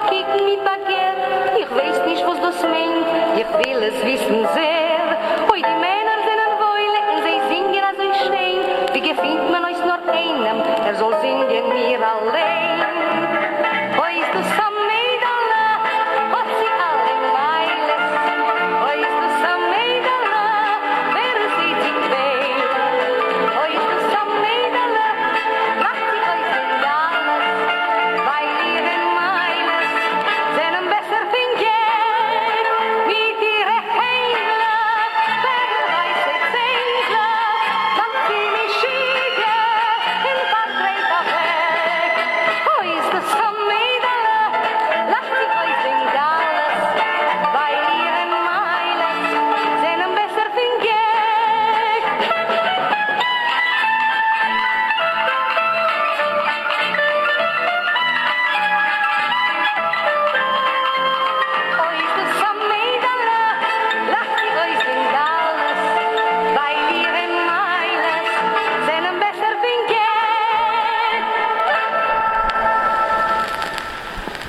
kick mich verkehrt. Ich weiß nicht, was das meint, ich will es wissen sehr. Hoi, die Männer sind ein Wäule und sie singen also schön. Wie gefällt man euch nur einem, soll singen mir alle.